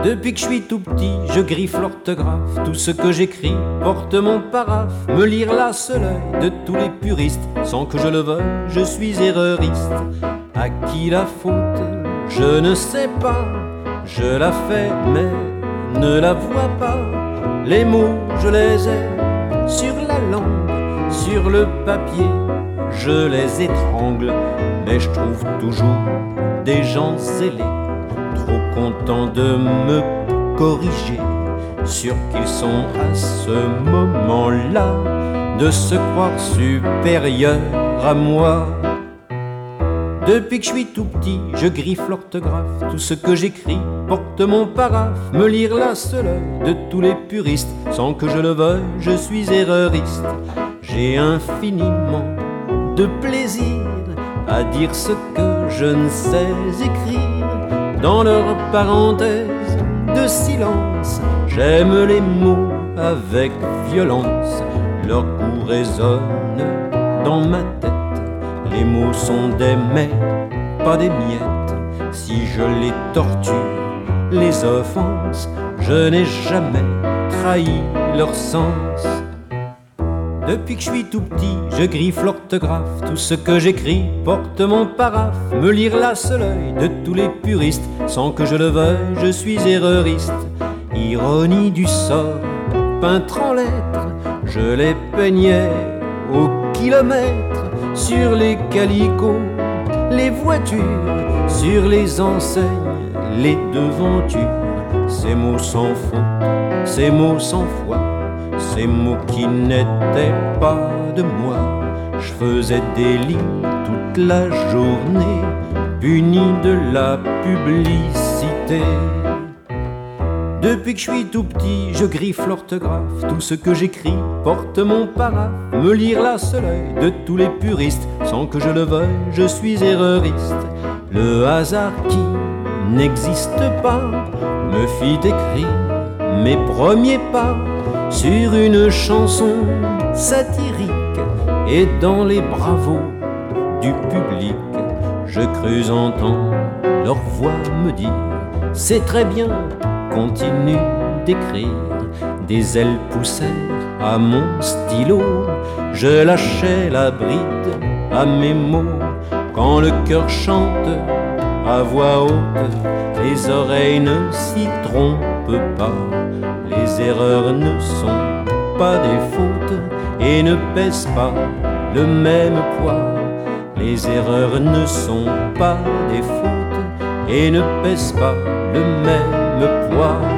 Depuis que je suis tout petit, je griffe l'orthographe. Tout ce que j'écris porte mon paraphe. Me lire là, seul œil de tous les puristes. Sans que je le veuille, je suis erreuriste. À qui la faute? Je ne sais pas. Je la fais, mais ne la vois pas. Les mots, je les ai sur la langue, sur le papier. Je les étrangle, mais je trouve toujours des gens zélés, trop contents de me corriger, sûrs qu'ils sont à ce moment-là de se croire supérieurs à moi. Depuis que je suis tout petit, je griffe l'orthographe. Tout ce que j'écris porte mon paraphe. Me lire là, seul œil de tous les puristes. Sans que je le veuille, je suis erreuriste. J'ai infiniment de plaisir à dire ce que je ne sais écrire. Dans leurs parenthèses de silence, j'aime les mots avec violence. Leur goût résonne dans ma tête. Les mots sont des mets, pas des miettes. Si je les torture, les offense, je n'ai jamais trahi leur sens. Depuis que je suis tout petit, je griffe l'orthographe. Tout ce que j'écris porte mon paraphe. Me lire là, seul œil de tous les puristes. Sans que je le veuille, je suis erreuriste. Ironie du sort, peintre en lettres, je les peignais au kilomètre. Sur les calicots, les voitures, sur les enseignes, les devantures. Ces mots sans faute, ces mots sans foi, ces mots qui n'étaient pas de moi. Je faisais des lignes toute la journée, puni de la publicité. Depuis que je suis tout petit, je griffe l'orthographe. Tout ce que j'écris porte mon paraphe. Me lire là, seul œil de tous les puristes. Sans que je le veuille, je suis erreuriste. Le hasard qui n'existe pas me fit écrire mes premiers pas sur une chanson satirique. Et dans les bravos du public, je crus entendre leur voix me dire: c'est très bien, continue d'écrire. Des ailes poussèrent à mon stylo, je lâchais la bride à mes mots. Quand le cœur chante à voix haute, les oreilles ne s'y trompent pas. Les erreurs ne sont pas des fautes et ne pèsent pas le même poids. Les erreurs ne sont pas des fautes et ne pèsent pas le même poids.